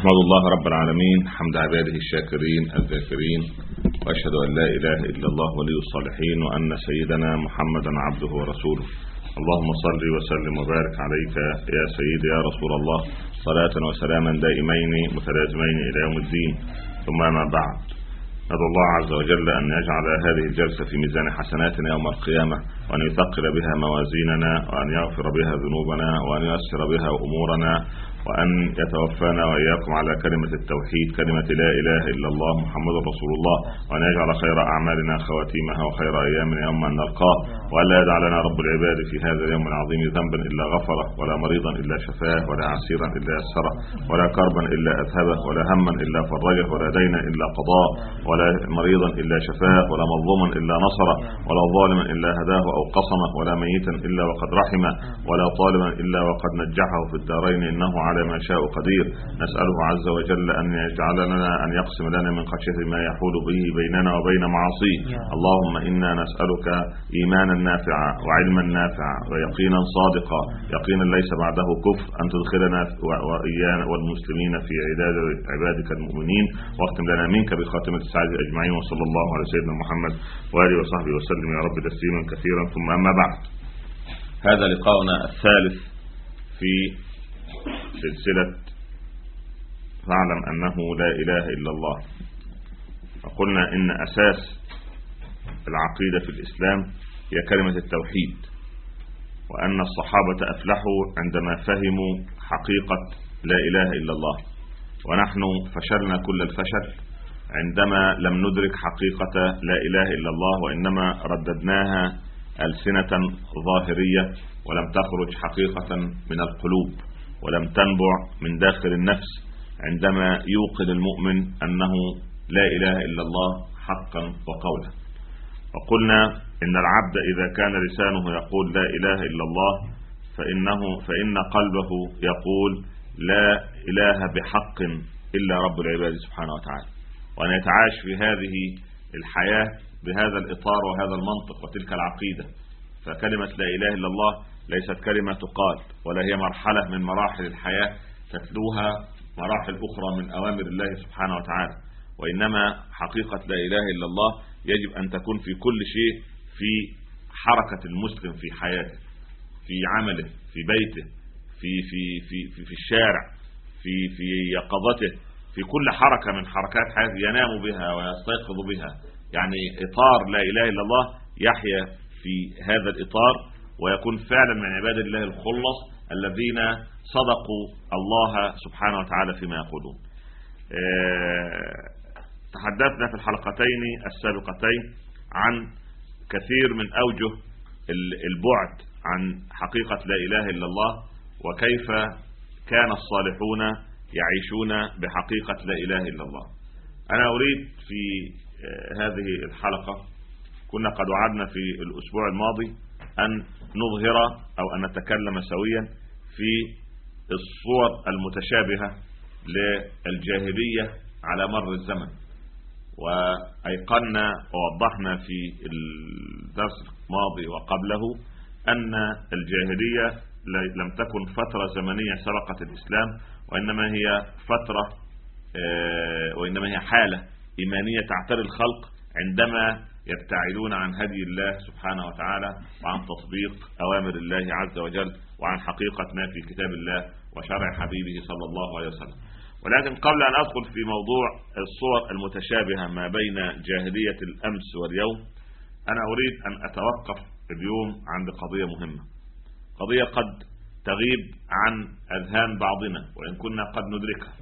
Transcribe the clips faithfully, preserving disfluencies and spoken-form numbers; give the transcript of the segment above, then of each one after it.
أحمد الله رب العالمين حمد عباده الشاكرين الذاكرين، وأشهد أن لا إله إلا الله ولي الصالحين، وأن سيدنا محمدا عبده ورسوله. اللهم صل وسلم وبارك عليك يا سيدي يا رسول الله، صلاة وسلاما دائمين متلازمين إلى يوم الدين. ثم ما بعد، ندعو الله عز وجل أن يجعل هذه الجلسة في ميزان حسناتنا يوم القيامة، وأن يثقل بها موازيننا، وأن يغفر بها ذنوبنا، وأن ييسر بها أمورنا، وأن يتوفانا وإياكم على كلمة التوحيد، كلمة لا إله إلا الله محمد رسول الله، وأن يجعل خير أعمالنا خواتيمها وخير أيامنا يوم أن نلقاه، وألا يدع لنا رب العباد في هذا اليوم العظيم ذنبا إلا غفره، ولا مريضا إلا شفاه، ولا عسيرا إلا يسره، ولا كربا إلا أذهبه، ولا هما إلا فرجه، ولا دينا إلا قضاه، ولا مريضا إلا شفاه، ولا مظلوما إلا نصره، ولا ظالما إلا هداه أو قصمه، ولا ميتا إلا وقد رحمه، ولا طالبا إلا وقد نجحه في الدارين، إنه على ما شاء قدير. نسأله عز وجل أن يجعل لنا أن يقسم لنا من خشيته ما يحول به بيننا وبين معاصيه. اللهم إنا نسألك إيمانا نافعا وعلما نافعا ويقينا صادقا، يقينا ليس بعده كفر، أن تدخلنا وإيانا والمسلمين في عداد عبادك المؤمنين، واختم لنا منك بخاتمة السعادة أجمعين. وصلى الله على سيدنا محمد وآله وصحبه وسلم يا رب تسليما كثيرا. ثم أما بعد، هذا لقاؤنا الثالث في سلسلة فاعلم أنه لا إله إلا الله. وقلنا إن أساس العقيدة في الإسلام هي كلمة التوحيد، وأن الصحابة أفلحوا عندما فهموا حقيقة لا إله إلا الله، ونحن فشلنا كل الفشل عندما لم ندرك حقيقة لا إله إلا الله، وإنما رددناها ألسنة ظاهرية ولم تخرج حقيقة من القلوب، ولم تنبع من داخل النفس عندما يوقن المؤمن أنه لا إله إلا الله حقا وقولا. وقلنا إن العبد إذا كان لسانه يقول لا إله إلا الله فإنه فإن قلبه يقول لا إله بحق إلا رب العباد سبحانه وتعالى، وأن يتعاش في هذه الحياة بهذا الإطار وهذا المنطق وتلك العقيدة. فكلمة لا إله إلا الله ليست كلمة تقال، ولا هي مرحلة من مراحل الحياة تتلوها مراحل أخرى من أوامر الله سبحانه وتعالى، وإنما حقيقة لا إله إلا الله يجب أن تكون في كل شيء، في حركة المسلم في حياته، في عمله، في بيته، في في في في, في الشارع، في في يقظته، في كل حركة من حركات حياته ينام بها ويستيقظ بها. يعني إطار لا إله إلا الله يحيا في هذا الإطار، ويكون فعلا من عباد الله الخلص الذين صدقوا الله سبحانه وتعالى فيما يقولون. اه تحدثنا في الحلقتين السابقتين عن كثير من أوجه البعد عن حقيقة لا إله إلا الله، وكيف كان الصالحون يعيشون بحقيقة لا إله إلا الله. أنا أريد في هذه الحلقة، كنا قد وعدنا في الأسبوع الماضي أن نظهر أو أن نتكلم سويا في الصور المتشابهة للجاهلية على مر الزمن، وأيقنا ووضحنا في الدرس الماضي وقبله أن الجاهلية لم تكن فترة زمنية سبقت الإسلام، وإنما هي فترة وإنما هي حالة إيمانية تعتري الخلق عندما يبتعدون عن هدي الله سبحانه وتعالى، وعن تطبيق أوامر الله عز وجل، وعن حقيقة ما في كتاب الله وشرع حبيبه صلى الله عليه وسلم. ولكن قبل أن أدخل في موضوع الصور المتشابهة ما بين جاهلية الأمس واليوم، أنا أريد أن أتوقف اليوم عند قضية مهمة، قضية قد تغيب عن أذهان بعضنا وإن كنا قد ندركها.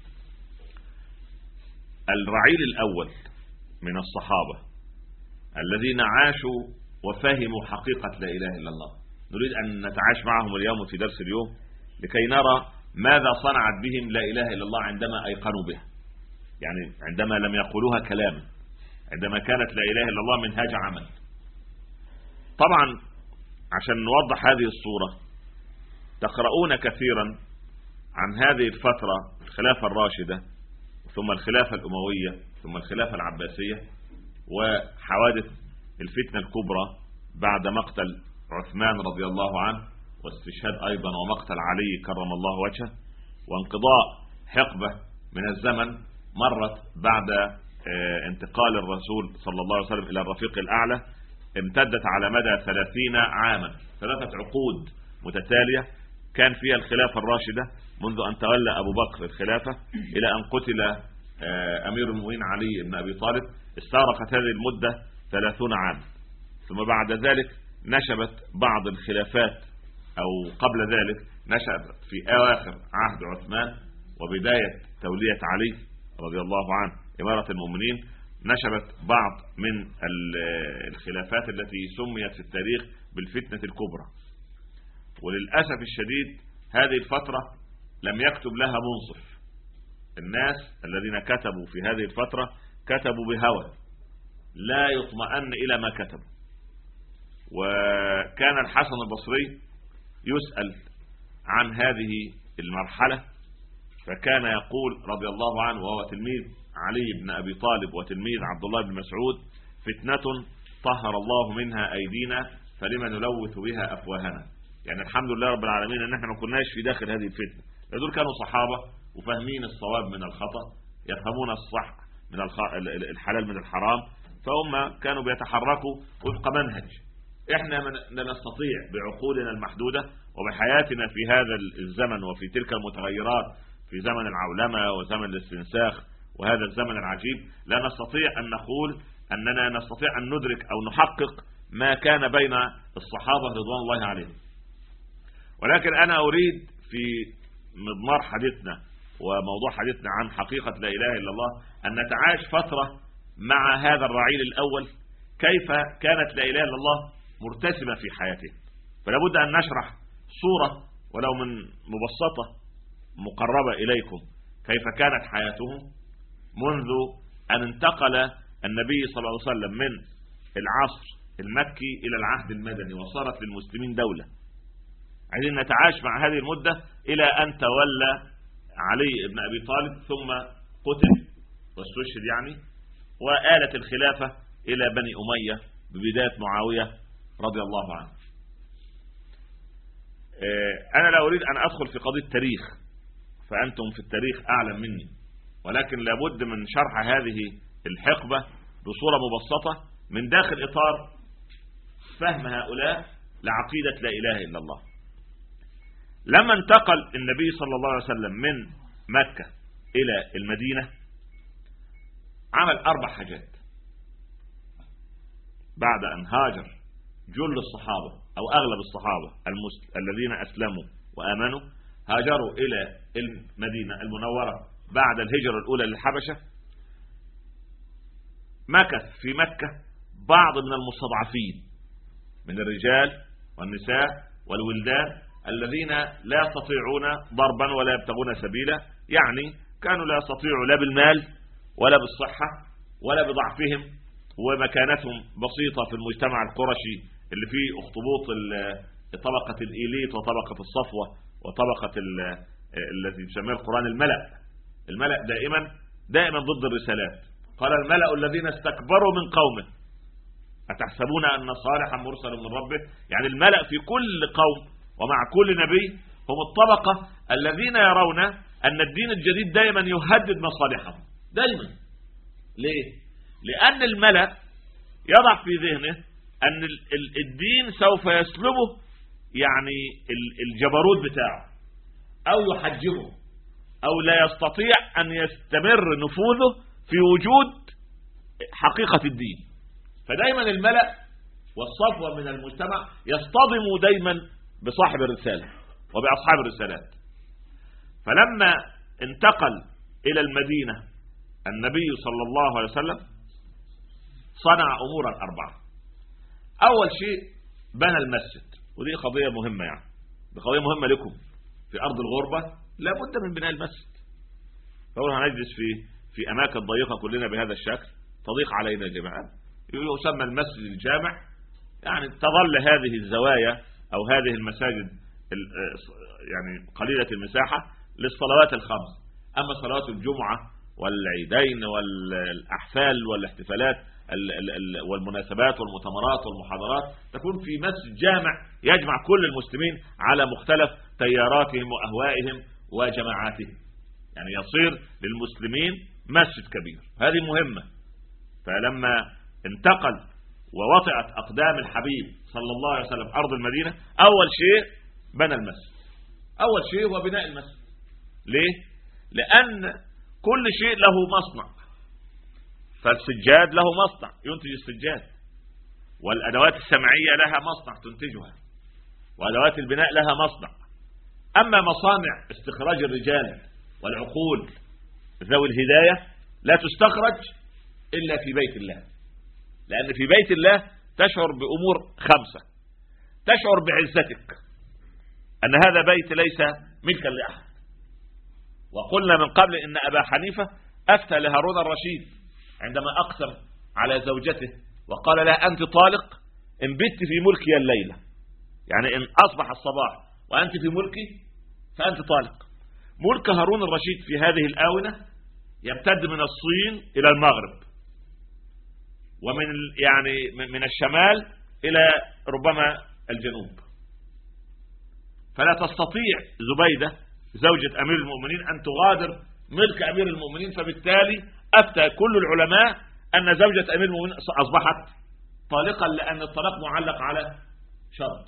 الرعيل الأول من الصحابة الذين عاشوا وفهموا حقيقة لا إله إلا الله، نريد أن نتعاش معهم اليوم في درس اليوم لكي نرى ماذا صنعت بهم لا إله إلا الله عندما أيقنوا بها، يعني عندما لم يقولوها كلاما، عندما كانت لا إله إلا الله منهاج عمل. طبعا عشان نوضح هذه الصورة، تقرؤون كثيرا عن هذه الفترة، الخلافة الراشدة، ثم الخلافة الأموية، ثم الخلافة العباسية، وحوادث الفتنة الكبرى بعد مقتل عثمان رضي الله عنه، واستشهاد أيضا ومقتل علي كرم الله وجهه، وانقضاء حقبة من الزمن مرت بعد انتقال الرسول صلى الله عليه وسلم إلى الرفيق الأعلى، امتدت على مدى ثلاثين عاما، ثلاثة عقود متتالية كان فيها الخلافة الراشدة منذ أن تولى أبو بكر الخلافة إلى أن قتل أمير المؤمنين علي بن أبي طالب. استغرقت هذه المدة ثلاثون عاما. ثم بعد ذلك نشبت بعض الخلافات، أو قبل ذلك نشأت في أواخر عهد عثمان وبداية تولية علي رضي الله عنه إمارة المؤمنين، نشبت بعض من الخلافات التي سميت في التاريخ بالفتنة الكبرى. وللأسف الشديد هذه الفترة لم يكتب لها منصف. الناس الذين كتبوا في هذه الفترة كتبوا بهوى لا يطمئن إلى ما كتبوا. وكان الحسن البصري يسأل عن هذه المرحلة فكان يقول رضي الله عنه وهو تلميذ علي بن أبي طالب وتلميذ عبد الله بن مسعود: فتنة طهر الله منها أيدينا فلما نلوث بها أفواهنا. يعني الحمد لله رب العالمين ان احنا ما كناش في داخل هذه الفتنة. دول كانوا صحابة وفاهمين الصواب من الخطأ، يفهمون الصح من الحلال من الحرام، فهم كانوا بيتحركوا وفق منهج. احنا لا نستطيع بعقولنا المحدودة وبحياتنا في هذا الزمن وفي تلك المتغيرات، في زمن العولمة وزمن الاستنساخ وهذا الزمن العجيب، لا نستطيع أن نقول أننا نستطيع أن ندرك أو نحقق ما كان بين الصحابة رضوان الله عليهم. ولكن أنا أريد في مضمار حديثنا وموضوع حديثنا عن حقيقة لا إله إلا الله أن نتعايش فترة مع هذا الرعيل الأول، كيف كانت لا إله إلا الله مرتسمة في حياته. فلا بد أن نشرح صورة ولو من مبسطة مقربة إليكم كيف كانت حياتهم منذ أن انتقل النبي صلى الله عليه وسلم من العصر المكي إلى العهد المدني وصارت للمسلمين دولة. عايزين نتعايش مع هذه المدة إلى أن تولى علي بن أبي طالب ثم قتل واستشهد يعني، وآلت الخلافة إلى بني أمية ببداية معاوية رضي الله عنه. أنا لا أريد أن أدخل في قضية تاريخ، فأنتم في التاريخ أعلم مني، ولكن لابد من شرح هذه الحقبة بصورة مبسطة من داخل إطار فهم هؤلاء لعقيدة لا إله إلا الله. لما انتقل النبي صلى الله عليه وسلم من مكة إلى المدينة عمل أربع حاجات. بعد أن هاجر جل الصحابة أو أغلب الصحابة الذين أسلموا وآمنوا هاجروا إلى المدينة المنورة بعد الهجرة الأولى للحبشة، مكث في مكة بعض من المستضعفين من الرجال والنساء والولدان الذين لا يستطيعون ضربا ولا يبتغون سبيلا، يعني كانوا لا يستطيعوا لا بالمال ولا بالصحة ولا بضعفهم ومكانتهم بسيطة في المجتمع القرشي اللي فيه اخطبوط طبقة الإيليت وطبقة الصفوة وطبقة التي تسميه القرآن الملأ. الملأ دائما دائما ضد الرسالات. قال الملأ الذين استكبروا من قومه أتحسبون أن صالحا مرسل من ربه. يعني الملأ في كل قوم ومع كل نبي هم الطبقة الذين يرون أن الدين الجديد دائما يهدد مصالحهم دائما. ليه؟ لأن الملأ يضع في ذهنه أن الدين سوف يسلبه يعني الجبروت بتاعه أو يحجمه أو لا يستطيع أن يستمر نفوذه في وجود حقيقة الدين. فدايما الملأ والصفوة من المجتمع يصطدموا دايما بصاحب الرسالة وبأصحاب الرسالات. فلما انتقل إلى المدينة النبي صلى الله عليه وسلم صنع أمورا أربعة. أول شيء بنى المسجد، ودي قضية مهمة، يعني دي قضية مهمة لكم في أرض الغربة، لا بد من بناء المسجد. فهو هنجلس في في أماكن ضيقة كلنا بهذا الشكل تضيق علينا جماعة، يسمى المسجد الجامع. يعني تظل هذه الزوايا أو هذه المساجد يعني قليلة المساحة للصلوات الخمس، أما صلوات الجمعة والعيدين والأحفال والاحتفالات والمناسبات والمؤتمرات والمحاضرات تكون في مسجد جامع يجمع كل المسلمين على مختلف تياراتهم وأهوائهم وجماعاتهم. يعني يصير للمسلمين مسجد كبير. هذه مهمة. فلما انتقل ووطئت أقدام الحبيب صلى الله عليه وسلم أرض المدينة، أول شيء بنى المسجد. أول شيء هو بناء المسجد. ليه؟ لأن كل شيء له مصنع. فالسجاد له مصنع ينتج السجاد، والأدوات السمعية لها مصنع تنتجها، وأدوات البناء لها مصنع. أما مصانع استخراج الرجال والعقول ذوي الهداية لا تستخرج إلا في بيت الله. لأن في بيت الله تشعر بأمور خمسة. تشعر بعزتك، أن هذا بيت ليس ملكا لأحد. وقلنا من قبل إن أبا حنيفة أفتى لهارون الرشيد عندما أقسم على زوجته وقال لها أنت طالق إن بت في ملكي الليلة، يعني إن أصبح الصباح وأنت في ملكي فأنت طالق. ملك هارون الرشيد في هذه الآونة يمتد من الصين إلى المغرب، ومن يعني من الشمال إلى ربما الجنوب. فلا تستطيع زبيدة زوجة أمير المؤمنين أن تغادر ملك أمير المؤمنين. فبالتالي أفتى كل العلماء أن زوجة أمير المؤمنين أصبحت طالقا، لأن الطلاق معلق على شرط.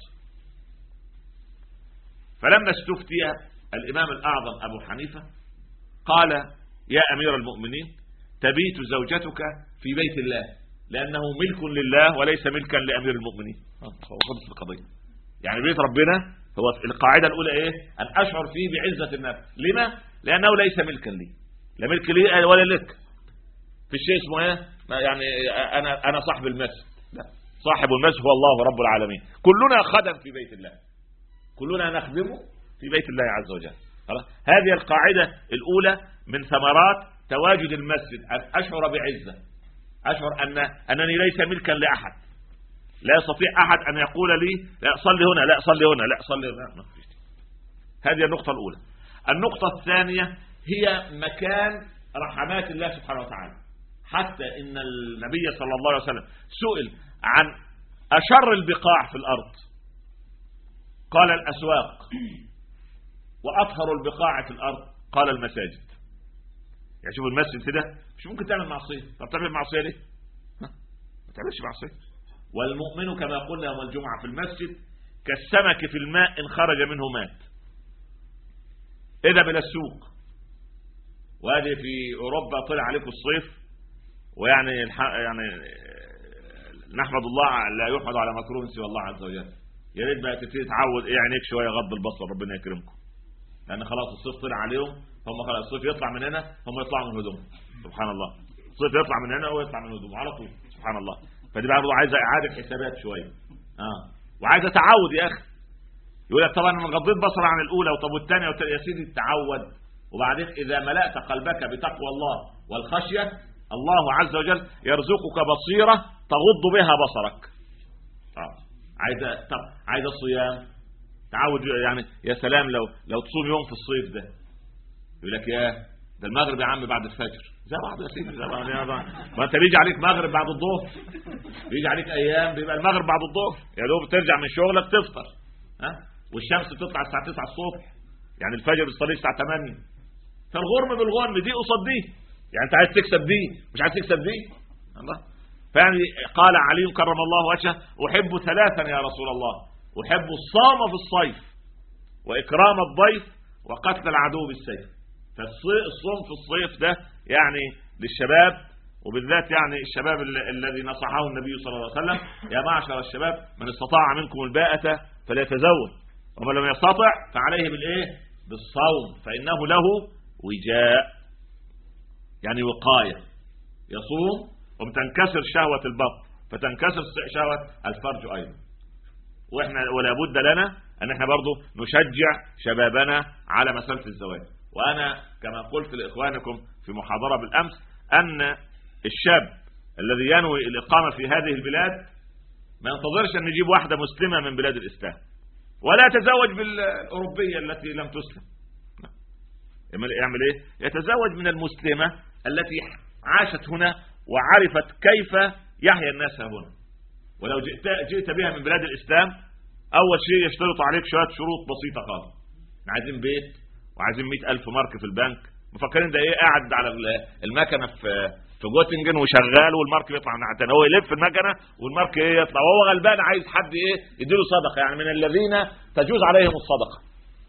فلما استفتي الإمام الأعظم أبو حنيفة قال يا أمير المؤمنين تبيت زوجتك في بيت الله لأنه ملك لله وليس ملكا لأمير المؤمنين. خلص القضية. يعني بيت ربنا هو القاعدة الأولى إيه؟ أن أشعر فيه بعزة النفس. لما؟ لأنه ليس ملكا لي، لا ملك لي ولا لك. في الشيء اسمه إيه؟ يعني أنا أنا صاحب المسجد، لا، صاحب المسجد هو الله رب العالمين. كلنا خدم في بيت الله، كلنا نخدمه في بيت الله عز وجل. هذه القاعدة الأولى من ثمرات تواجد المسجد، أن أشعر بعزة، أشعر أن أنني ليس ملكا لأحد. لا يستطيع أحد أن يقول لي لا صلي هنا، لا صلي هنا، لا صلي هنا. هذه النقطة الأولى. النقطة الثانية هي مكان رحمات الله سبحانه وتعالى. حتى إن النبي صلى الله عليه وسلم سئل عن أشر البقاع في الأرض قال الأسواق، وأطهر البقاع في الأرض قال المساجد. يعني شوفوا المسجد كده مش ممكن تعمل معصية. طب تعمل معصية ليه؟ ما تعملش معصية. والمؤمن كما قلنا يوم الجمعة في المسجد كالسمك في الماء إن خرج منه مات. اذهب إلى السوق، وهذه في أوروبا طلع عليكم الصيف، ويعني يعني نحمد الله لا يحمد على مكروه سوى الله عز وجل. يا ريت بقى تبتدي تعود ايه عينيك شويه غض البصر، ربنا يكرمكم. لان خلاص الصيف طلع عليهم، هم خلاص الصيف يطلع من هنا هم يطلعوا من هدومهم. سبحان الله. الصيف يطلع من هنا هو يطلع من هدومه على طول. سبحان الله. فدي بقى عايزه اعاده حسابات شويه. اه وعايزه تعود يا اخي. يقول لك طبعا من غضيت بصر عن الاولى وطب والثانيه يا سيدي تعود. وبعدين اذا ملأت قلبك بتقوى الله والخشيه الله عز وجل يرزقك بصيره تغض بها بصرك. اه عايزه طب عايزه الصيام تعود. يعني يا سلام لو لو تصوم يوم في الصيف ده، يقول لك يا ده المغرب يا عم بعد الفجر. زي بعض يا سيدي، زي بعض. ما انت بيجي عليك مغرب بعد الظهر، بيجي عليك ايام بيبقى المغرب بعد الظهر، يا دوب ترجع من شغلك تفطر، ها والشمس بتطلع الساعه تسعة الصبح، يعني الفجر بتصلي الساعه ثمانية. فالغرم بالغرم دي قصاد دي، يعني انت عايز تكسب دي مش عايز تكسب دي. الله. فيعني قال علي كرم الله وجهه احب ثلاثا يا رسول الله، احب الصوم في الصيف واكرام الضيف وقتل العدو بالسيف. فالصوم في الصيف ده يعني للشباب، وبالذات يعني الشباب الذي نصحه النبي صلى الله عليه وسلم يا معشر الشباب من استطاع منكم الباءة فليتزوج ومن لم يستطع فعليه بالايه بالصوم فانه له وجاء، يعني وقايه. يصوم وبتنكسر شهوه البطن فتنكسر شهوه الفرج ايضا. واحنا ولا بد لنا ان احنا برضو نشجع شبابنا على مساله الزواج. وانا كما قلت لاخوانكم في محاضره بالامس ان الشاب الذي ينوي الاقامه في هذه البلاد ما ينتظرش ان نجيب واحده مسلمه من بلاد الاسلام، ولا يتزوج بالاوروبيه التي لم تسلم. يعمل ايه؟ يتزوج من المسلمه التي عاشت هنا وعرفت كيف يحيا الناس هنا. ولو جئت جئت بها من بلاد الاسلام اول شيء يشترط عليك شويه شروط بسيطه خالص. عايزين بيت، وعايزين مئة ألف مارك في البنك، مفكرين ده ايه قاعد على المكنه في في جوتنجن وشغال والمارك يطلع من عندنا، هو يلف المكنه والمارك ايه يطلع، وهو غلبان عايز حد ايه يديله صدقه، يعني من الذين تجوز عليهم الصدقه.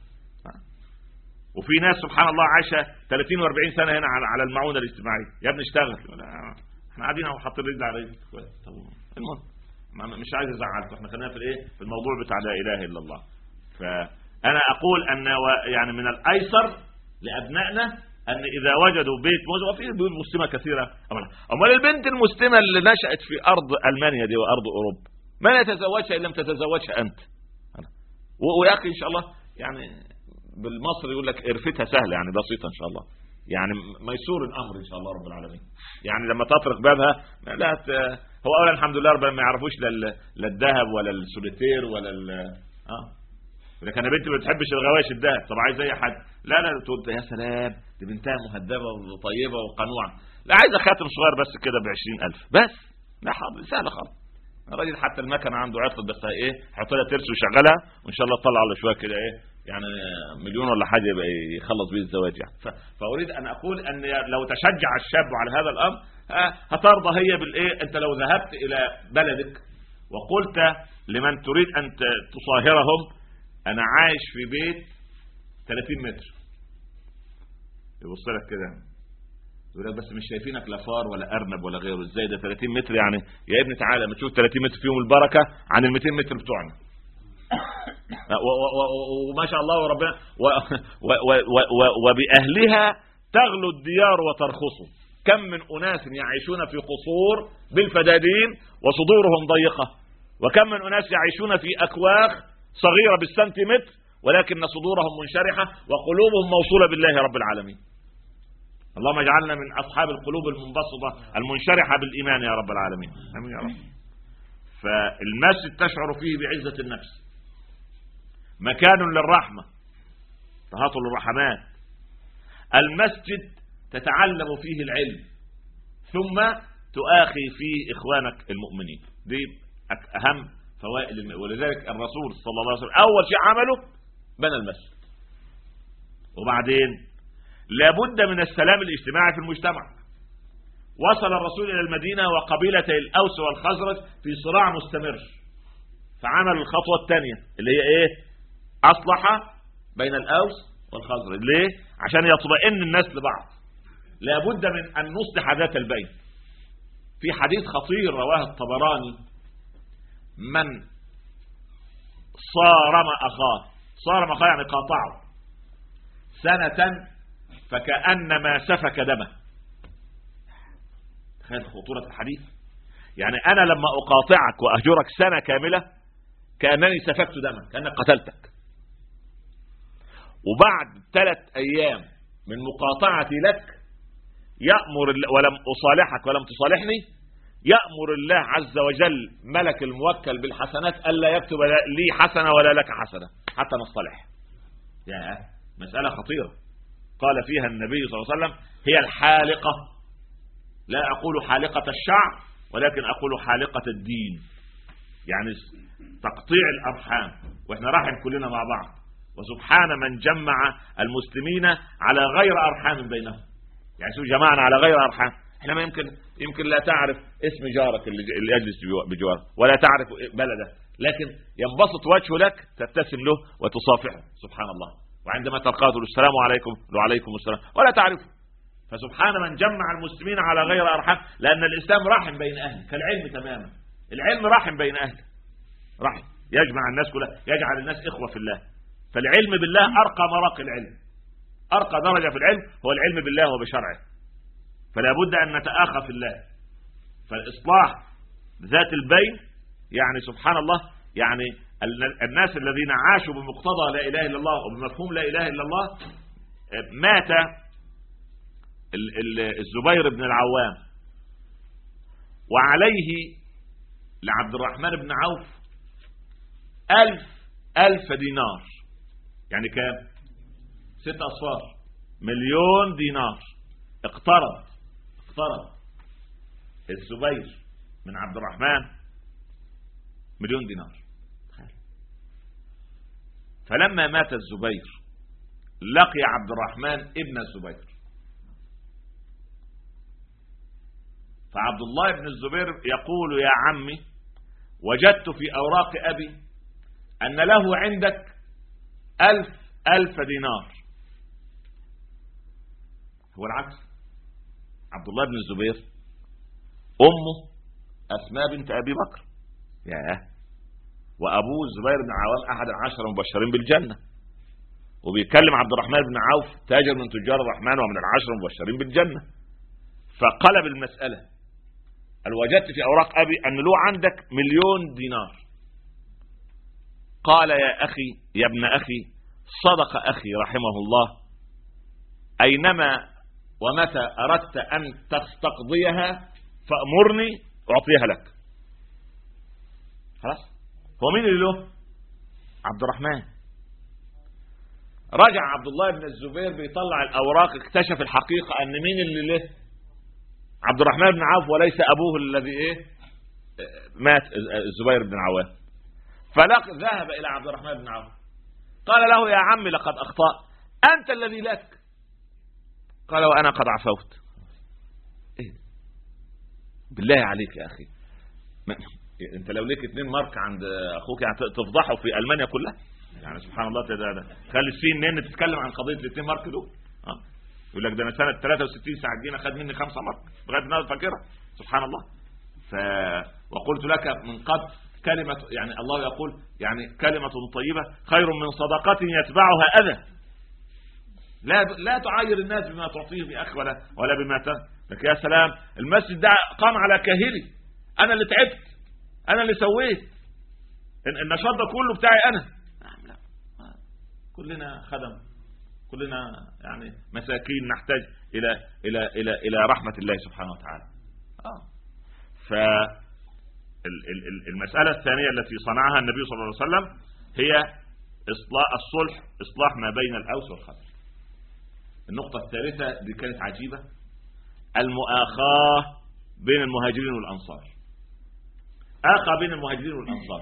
وفي ناس سبحان الله عايشه ثلاثين وأربعين سنه هنا على المعونه الاجتماعيه. يا ابني اشتغل، احنا قاعدين اهو حاطين رجل على رجل. المهم مش عايز ازعلكم، احنا خلينا في الايه في الموضوع بتاع لا اله الا الله. فانا اقول ان يعني من الايسر لابنائنا ان اذا وجدوا بيت مسلم، وفي بيوت مسلمه كثيره، امال البنت المسلمه اللي نشأت في ارض المانيا دي وارض اوروبا ما يتزوجها ان لم تتزوجها انت. ويا اخي ان شاء الله يعني بالمصري يقول لك قرفتها سهله، يعني بسيطه ان شاء الله، يعني ميسور الامر ان شاء الله رب العالمين. يعني لما تطرق بابها لا ت... هو اولا الحمد لله ربنا ما يعرفوش لا الذهب ولا السوليتير ولا ال... اه لكن انا بنتي ما بتحبش الغوايش الذهب، طب عايز اي حد، لا لا تقول يا سلام دي بنتها مهذبه وطيبه وقنوعه، لا عايزه خاتم صغير بس كده ب عشرين ألف بس، لا حاضر سهله خالص. الراجل حتى المكنه عنده عطل بس ايه حط لها ترس وشغلها وان شاء الله تطلع له شويه كده ايه يعني مليون ولا حاجه يبقى يخلص بيه الزواج يعني. فاريد ان اقول ان لو تشجع الشاب على هذا الامر هترضى هي بالايه. انت لو ذهبت الى بلدك وقلت لمن تريد ان تصاهرهم انا عايش في بيت ثلاثين متر، يبص لك كده يقول لك بس مش شايفينك لا فار ولا ارنب ولا غيره، ازاي ده ثلاثين متر؟ يعني يا ابني تعالى ما تشوف ثلاثين متر فيهم البركه عن ال مئتين متر بتوعنا. وما شاء الله وربنا وبأهلها تغلو الديار وترخص. كم من أناس يعيشون في قصور بالفدادين وصدورهم ضيقة، وكم من أناس يعيشون في أكواخ صغيرة بالسنتيمتر ولكن صدورهم منشرحة وقلوبهم موصولة بالله رب العالمين. اللهم اجعلنا من أصحاب القلوب المنبسطة المنشرحة بالإيمان يا رب العالمين، آمين يا رب. فالمسجد تشعر فيه بعزة النفس، مكان للرحمة تهاطل الرحمات، المسجد تتعلم فيه العلم ثم تؤاخي فيه إخوانك المؤمنين. دي أهم فوائد الم... ولذلك الرسول صلى الله عليه وسلم أول شيء عمله بنى المسجد. وبعدين لابد من السلام الاجتماعي في المجتمع. وصل الرسول إلى المدينة وقبيلتي الأوس والخزرج في صراع مستمر، فعمل الخطوة الثانية اللي هي إيه؟ أصلح بين الأوس والخزرج. ليه؟ عشان يطمئن الناس لبعض. لابد من أن نصلح ذات البين. في حديث خطير رواه الطبراني: من صارم أخاه، صارم أخاه يعني قاطعه سنة فكأنما سفك دمه. تخيل خطورة الحديث. يعني أنا لما أقاطعك وأهجرك سنة كاملة كأنني سفكت دمك، كأنك قتلتك. وبعد ثلاث أيام من مقاطعتي لك يأمر ولم أصالحك ولم تصالحني، يأمر الله عز وجل ملك الموكل بالحسنات ألا يكتب لي حسنة ولا لك حسنة حتى نصطلح. يا مسألة خطيرة. قال فيها النبي صلى الله عليه وسلم: هي الحالقة، لا أقول حالقة الشعر ولكن أقول حالقة الدين، يعني تقطيع الأرحام، وإحنا راحين كلنا مع بعض. وسبحان من جمع المسلمين على غير أرحام بينهم، يعني سوى جماعنا على غير أرحام. إحنا ما يمكن يمكن لا تعرف اسم جارك اللي يجلس بجواره ولا تعرف بلده، لكن ينبسط وجهه لك تبتسم له وتصافحه سبحان الله، وعندما تلقاه تقول السلام عليكم وعليكم السلام ولا تعرفه. فسبحان من جمع المسلمين على غير أرحام، لأن الإسلام رحم بين أهله كالعلم تماما. العلم رحم بين أهله، رحم يجمع الناس كلها، يجعل الناس إخوة في الله. فالعلم بالله أرقى مراقي العلم، أرقى درجة في العلم هو العلم بالله وبشرعه. فلا بد أن نتآخى في الله. فالإصلاح ذات البين يعني سبحان الله، يعني الناس الذين عاشوا بمقتضى لا إله إلا الله وبمفهوم لا إله إلا الله. مات الزبير بن العوام وعليه لعبد الرحمن بن عوف ألف ألف دينار، يعني كام؟ ست أصفار، مليون دينار. اقترض اقترض الزبير من عبد الرحمن مليون دينار. فلما مات الزبير لقي عبد الرحمن ابن الزبير فعبد الله بن الزبير يقول يا عمي وجدت في أوراق أبي أن له عندك ألف ألف دينار. هو العكس، عبد الله بن الزبير أمه أسماء بنت أبي بكر، ياه، وأبوه الزبير بن عوام أحد العشر المبشرين بالجنة، وبيتكلم عبد الرحمن بن عوف تاجر من تجار الرحمن ومن العشر المبشرين بالجنة. فقلب المسألة، قال وجدت في أوراق أبي أن له عندك مليون دينار. قال يا أخي يا ابن أخي صدق أخي رحمه الله، أينما ومتى أردت أن تستقضيها فأمرني أعطيها لك. خلاص، هو مين اللي له؟ عبد الرحمن. رجع عبد الله بن الزبير بيطلع الأوراق، اكتشف الحقيقة أن مين اللي له؟ عبد الرحمن بن عوف، وليس أبوه الذي إيه مات الزبير بن عوام. فلق ذهب إلى عبد الرحمن بن عوف قال له يا عمي لقد أخطأت، أنت الذي لك. قال وأنا قد عفوت. إيه؟ بالله عليك يا أخي، أنت لو ليك اتنين مارك عند أخوك يعني تفضحه في ألمانيا كلها؟ يعني سبحان الله، ده خلي السين نين تتكلم عن قضية الاتنين مارك دول. أه؟ يقول لك ده أنا سنة ثلاثة وستين ساعة جينا خد مني خمسة مارك لغاية النهارده فاكرها. سبحان الله. ف وقلت لك من قبل كلمة، يعني الله يقول يعني كلمة طيبة خير من صدقة يتبعها أذى. لا لا تعاير الناس بما تعطيه يا أخي ولا ولا بما ت... لك يا سلام، المسجد ده قام على كاهلي، أنا اللي تعبت، أنا اللي سويت، النشاط ده كله بتاعي أنا. لا، كلنا خدم، كلنا يعني مساكين نحتاج إلى إلى إلى إلى رحمة الله سبحانه وتعالى. آه. ف المسألة الثانية التي صنعها النبي صلى الله عليه وسلم هي إصلاح الصلح، إصلاح ما بين الأوس والخزرج. النقطة الثالثة دي كانت عجيبة، المؤاخاة بين المهاجرين والأنصار. آخى بين المهاجرين والأنصار،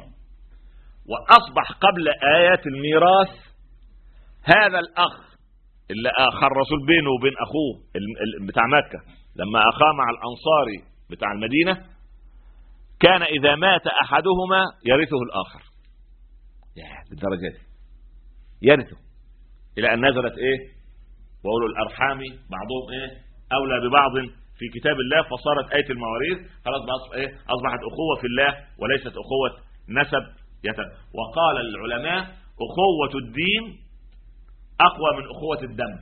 وأصبح قبل آيات الميراث هذا الأخ اللي آخى الرسول بينه وبين أخوه بتاع مكة لما أخاه مع الأنصاري بتاع المدينة، كان إذا مات أحدهما يرثه الآخر. يا بالدرجة دي يرثه، إلى أن نزلت إيه وأولو الأرحام بعضهم إيه أولى ببعض في كتاب الله، فصارت آية المواريث خلاص بقى إيه أصبحت أخوة في الله وليست أخوة نسب. وقال العلماء أخوة الدين أقوى من أخوة الدم.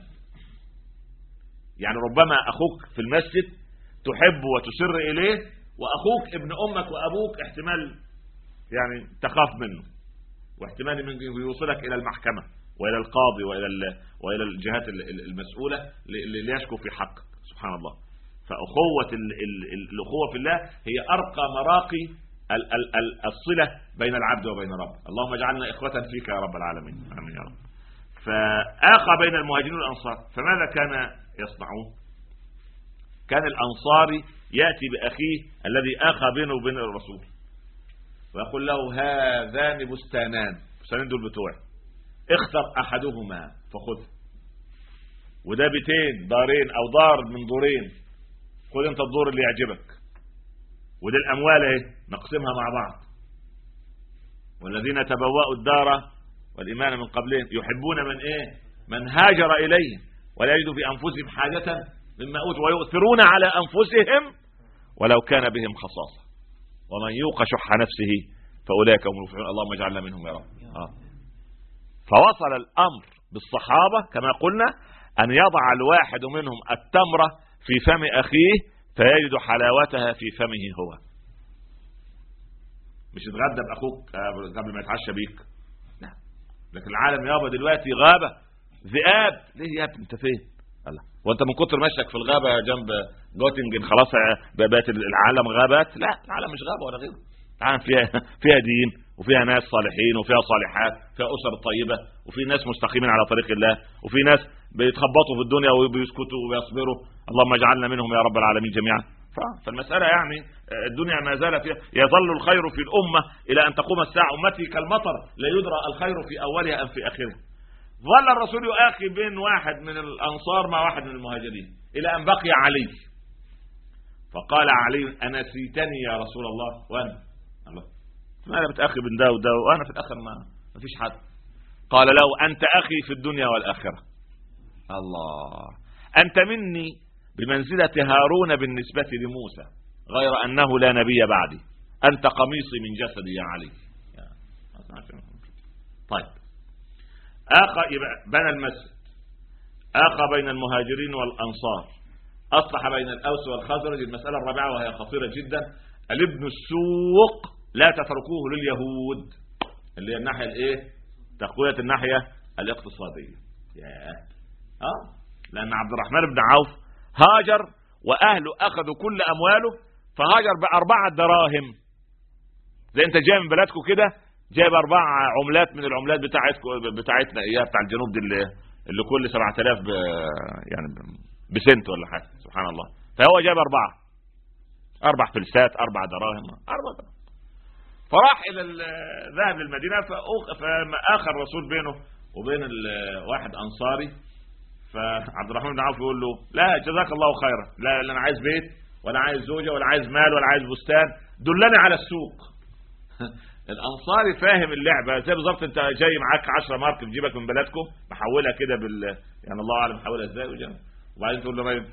يعني ربما أخوك في المسجد تحب وتسر إليه، وأخوك ابن أمك وأبوك احتمال يعني تخاف منه، واحتمال من يوصلك إلى المحكمة وإلى القاضي وإلى وإلى الجهات المسؤولة ليشكو في حقك. سبحان الله. فأخوة الأخوة في الله هي أرقى مراقي الصلة بين العبد وبين رب. اللهم اجعلنا إخوة فيك يا رب العالمين، آمين يا رب. فآخى بين المهاجرين والأنصار. فماذا كان يصنعون؟ كان الأنصاري يأتي بأخيه الذي آخى بينه وبين الرسول ويقول له هذان بستانان، بستانين دول بتوعي، اختر أحدهما فخذ، وده بيتين دارين أو دار من دورين، خذ انت الدور اللي يعجبك، وده الأموال ايه نقسمها مع بعض. والذين تبوأوا الدار والإيمان من قبلهم يحبون من ايه من هاجر إليه ولا يجدوا في أنفسهم حاجة مما أوتوا ويؤثرون على أنفسهم ولو كان بهم خصاصة ومن يوق شح نفسه فأولئك هم المفلحون. اللهم اجعلنا منهم يا رب. آه. فوصل الأمر بالصحابة كما قلنا أن يضع الواحد منهم التمرة في فم أخيه فيجد حلاوتها في فمه هو. مش يتغدى بأخوك قبل ما يتعشى بيك، لا. لكن العالم يابا دلوقتي غابة ذئاب. ليه يا ابني انت فين؟ الله، وانت من كتر مشيك في الغابة جنب جوتنجن خلاص بقت العالم غابات؟ لا، العالم مش غابة ولا غيره. العالم فيها فيها دين وفيها ناس صالحين وفيها صالحات، فيها أسر طيبة وفي ناس مستقيمين على طريق الله، وفي ناس بيتخبطوا في الدنيا وبيسكتوا وبيصبروا. اللهم اجعلنا منهم يا رب العالمين جميعا. فالمسألة يعني الدنيا ما زال فيها، يظل الخير في الأمة إلى أن تقوم الساعة. أمتي كالمطر لا يدرى الخير في أولها أم في آخرها. ظل الرسول يؤاخي بين واحد من الأنصار مع واحد من المهاجرين إلى أن بقي علي. فقال علي أنسيتني يا رسول الله؟ وأنا الله ما أنا بتأخي بين ده وده وأنا في الآخر ما ما فيش حد. قال له أنت أخي في الدنيا والآخرة. الله، أنت مني بمنزلة هارون بالنسبة لموسى، غير أنه لا نبي بعدي. أنت قميصي من جسدي يا علي. طيب، آخى بنى المسجد، آخى بين المهاجرين والأنصار، أصلح بين الأوس والخزرج. المسألة الرابعة وهي خطيرة جدا، الابن السوق لا تتركوه لليهود، اللي هي الناحية الايه؟ تقوية الناحية الاقتصادية. ياه اه لأن عبد الرحمن بن عوف هاجر وأهله أخذوا كل أمواله، فهاجر بأربعة دراهم. زي أنت جاي من بلدكم كده جايب أربع عملات من العملات بتاعتكم بتاعتنا إياها بتاع الجنوب دي اللي, اللي كل سبعة آلاف ب... يعني بسنت ولا حاجة. سبحان الله. فهو جايب أربعة أربع فلسات أربع دراهم أربع دراهم. فراح إلى ذهب للمدينة، فآخر الرسول بينه وبين واحد أنصاري. فعبد الرحمن بن عوف يقول له لا جزاك الله خيرا، لا, لا أنا عايز بيت ولا عايز زوجة ولا عايز مال ولا عايز بستان، دلني على السوق. الأنصاري فاهم اللعبة، زي بالظبط أنت جاي معاك عشرة مارك في جيبك من بلدكم محولها كده بال يعني الله أعلم محولها إزاي، وبعدين تقول له ما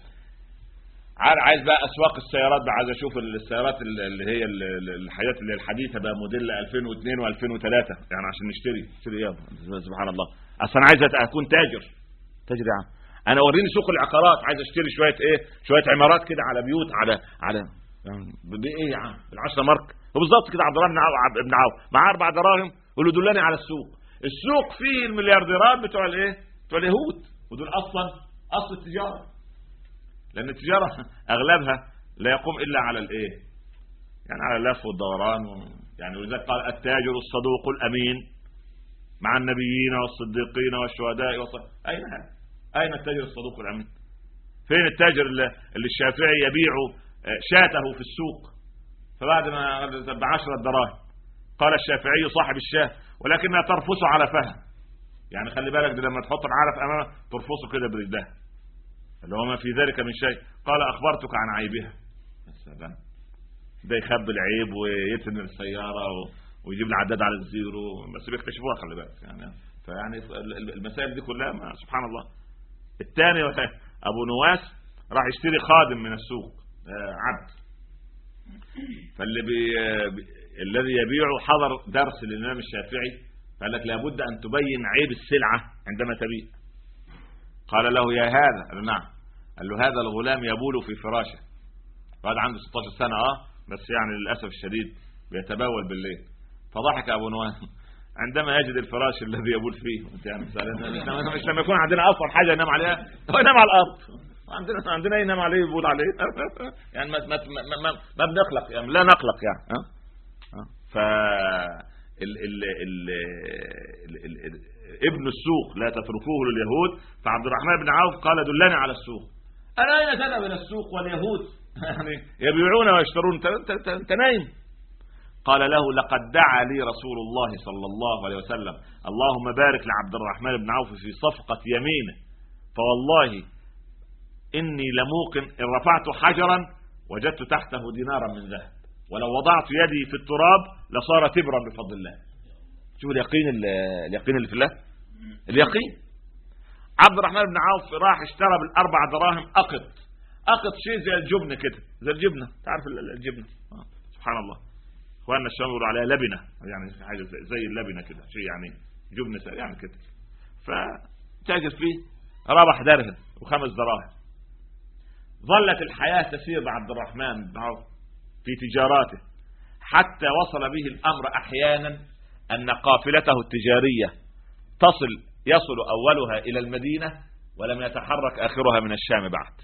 عايز بقى أسواق السيارات بقى، عايز أشوف السيارات اللي هي الحاجات اللي الحديثة بقى موديل ألفين واثنين وألفين وثلاثة يعني عشان نشتري نشتري إيه. سبحان الله. أصل أنا عايز أكون تاجر تاجر يا عم، أنا وريني سوق العقارات، عايز أشتري شوية إيه شوية عمارات كده على بيوت على على بإيه يا عم بالعشرة مارك. وبالظبط كده عبد الرحمن بن عوف معاه أربع دراهم، يقول له دلني على السوق. السوق فيه المليارديرات بتوع الإيه بتوع اليهود، ودول أصلا أصل التجارة، لأن التجارة أغلبها لا يقوم إلا على الإيه يعني على اللف والدوران و... يعني ولذلك قال التاجر الصدوق الأمين مع النبيين والصديقين والشهداء والص... أين هذا؟ أين التاجر الصدوق الأمين؟ فين التاجر اللي, اللي الشافعي يبيع شاته في السوق فبعد ما بعشرة دراهم قال الشافعي صاحب الشاه ولكنها ترفس على فها، يعني خلي بالك لما تحط العلف أمامه ترفسه كده برجلها اللي هو ما في ذلك من شيء. قال أخبرتك عن عيبها. السلام، ده يخبي العيب ويتم السيارة ويجيب العداد على الزيرو، بس بيكتشفوها خلي بالك يعني. فيعني المسائل دي كلها ما سبحان الله. الثاني أبو نواس راح يشتري خادم من السوق عبد، فاللي بي الذي يبيعه حضر درس للإمام الشافعي قال لك لابد أن تبين عيب السلعة عندما تبيع. قال له يا هذا، قال له نعم. قال له هذا الغلام يبول في فراشه، بعد عنده ستة عشر سنة اه بس يعني للأسف الشديد بيتبول بالليل. فضحك أبو نواس عندما يجد الفراش الذي يبول فيه. يعني مش لما يكون عندنا أصلا حاجة ينام عليها هو ينام على الأرض، عندنا عندنا ينام عليه يبول عليه يعني ما ما ما, ما بنقلق يعني لا نقلق يعني ها أه؟ ف ال ال ال ال ال ابن السوق لا تتركوه لليهود. فعبد الرحمن بن عوف قال دلني على السوق. أنا أين تذهب إلى السوق واليهود يعني يبيعون ويشترون، أنت نايم. قال له لقد دعا لي رسول الله صلى الله عليه وسلم اللهم بارك لعبد الرحمن بن عوف في صفقة يمينه، فوالله إني لموقن إن رفعت حجرا وجدت تحته دينارا من ذهب، ولو وضعت يدي في التراب لصار تبرا بفضل الله. شوف اليقين اليقين اللي في الله، اليقين. عبد الرحمن بن عوف راح اشترى بالأربع دراهم أقط أقط شيء زي الجبنة كده، زي الجبنة تعرف الجبنة سبحان الله. اخواننا الشام يقولوا عليها لبنة، يعني حاجة زي اللبنة كده، شيء يعني جبنة يعني كده. فتاجر فيه ربح درهم وخمس دراهم. ظلت الحياة تسير مع عبد الرحمن بن عوف في تجاراته حتى وصل به الأمر أحيانا أن قافلته التجارية تصل يصل أولها إلى المدينة ولم يتحرك آخرها من الشام بعد.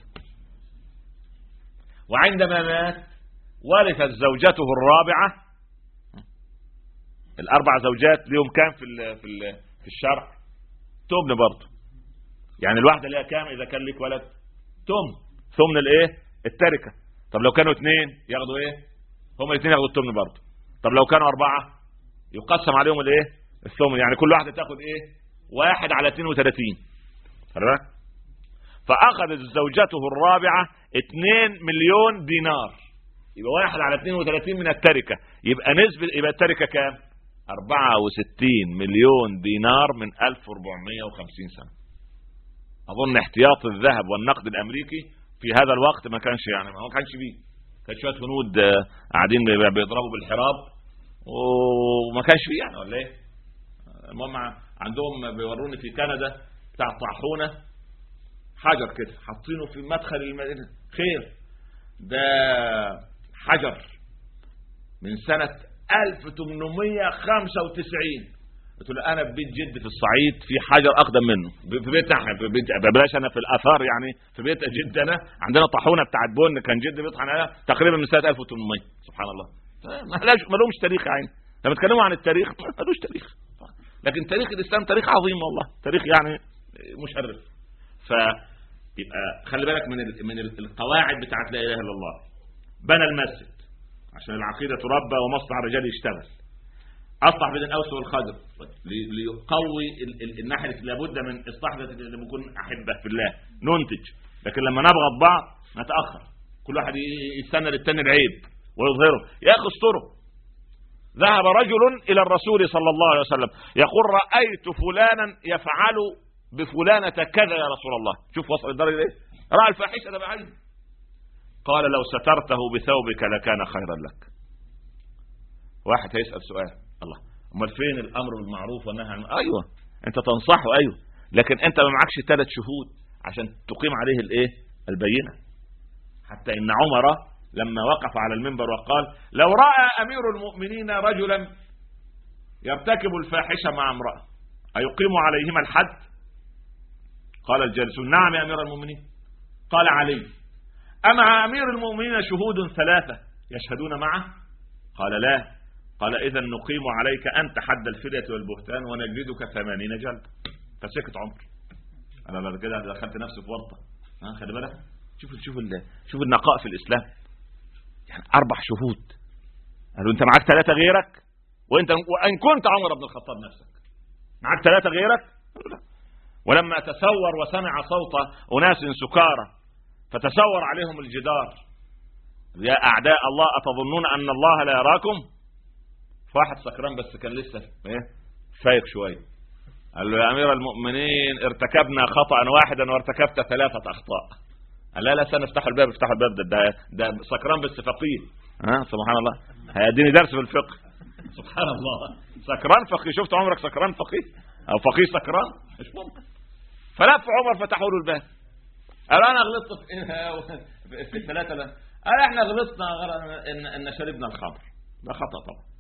وعندما مات ورثت زوجته الرابعة، الأربع زوجات لهم كام في ال في ال في الشرع؟ تمن برضه، يعني الواحدة لها كام إذا كان لك ولد؟ تمن، ثمن الإيه؟ التركة. طب لو كانوا اثنين ياخدوا إيه؟ هم الاثنين ياخدوا الثمن برضه. طب لو كانوا أربعة يقسم عليهم الإيه؟ الثمن، يعني كل واحدة تاخد إيه؟ واحد على اثنين وثلاثين. فأخذت زوجته الرابعة اثنين مليون دينار، يبقى واحد على اثنين وثلاثين من التركة، يبقى نسبة يبقى التركة كام؟ أربعة وستين مليون دينار من ألف وأربعمائة وخمسين سنة. أظن احتياط الذهب والنقد الأمريكي في هذا الوقت ما كانش يعني ما كانش بيه، كان شوية هنود قاعدين بيضربوا بالحراب وما كانش فيه يعني ولا ايه؟ المهم عندهم بيوروني في كندا بتاع طاحونه حجر كده حاطينه في مدخل المدينه، خير ده حجر من سنه ألف وثمانمائة وخمسة وتسعين. قلت له انا في بيت جدي في الصعيد في حجر اقدم منه في بيت احنا في بيت بلاش انا في الاثار يعني في بيت جدنا عندنا طاحونه بتاعت بن كان جدي بيطحن عليها تقريبا من سنه ألف وثمانمائة. سبحان الله، ما لهمش تاريخ يا عيني. لما تكلموا عن التاريخ ما لهوش تاريخ، لكن تاريخ الاسلام تاريخ عظيم والله، تاريخ يعني مشرف. فيبقى خلي بالك من من القواعد بتاعت لا اله الا الله. بنى المسجد عشان العقيده تربى ومصنع الرجال يشتغل. اصلح بين الاوس والخزرج ليقوي الناحيه، لابد من اصلاح لما نكون احبه في الله ننتج، لكن لما نبغض بعض نتاخر، كل واحد يستنى للتاني العيب ويظهره. يا اخي استره. ذهب رجل الى الرسول صلى الله عليه وسلم يقول رايت فلانا يفعل بفلانه كذا يا رسول الله. شوف وصل الدرجه ايه، راى الفاحشه ده بعينه. قال لو سترته بثوبك لكان خيرا لك. واحد هيسال سؤال، الله امال فين الامر بالمعروف والنهي عن المنكر؟ ايوه انت تنصحه ايوه، لكن انت ما معكش ثلاث شهود عشان تقيم عليه الايه البينه. حتى ان عمر لما وقف على المنبر وقال لو راى امير المؤمنين رجلا يرتكب الفاحشه مع امراه ايقيم عليهما الحد؟ قال الجالسون نعم يا امير المؤمنين. قال علي امع امير المؤمنين شهود ثلاثه يشهدون معه؟ قال لا. قال إذا نقيم عليك أنت حد الفدية والبهتان ونجلدك ثمانين جلد. فسكت عمر. أنا بعد كده دخلت نفسي في ورطة. ها خلي بالك. شوف شوف شوف النقاء في الإسلام. يعني أربع شهود. قالوا أنت معك ثلاثة غيرك؟ وأنت وإن كنت عمر بن الخطاب نفسك معك ثلاثة غيرك؟ لا. ولما تسور وسمع صوت أناس سكارى فتسور عليهم الجدار. يا أعداء الله أتظنون أن الله لا يراكم؟ واحد سكران بس كان لسه ايه فايق شويه، قال له يا امير المؤمنين ارتكبنا خطأ واحدا وارتكبت ثلاثه اخطاء. قال لا لا سنة افتحوا الباب افتحوا الباب ده ده, ده سكران بس فقيه. ها سبحان الله، هيديني درس في الفقه. سبحان الله، سكران فقيه. شفت عمرك سكران فقيه او فقيه سكران؟ مش ممكن. فلف عمر فتحوا له الباب، قال انا غلطت في في الثلاثه. قال احنا غلطنا ان ان شربنا الخمر، ده خطأ طبعا.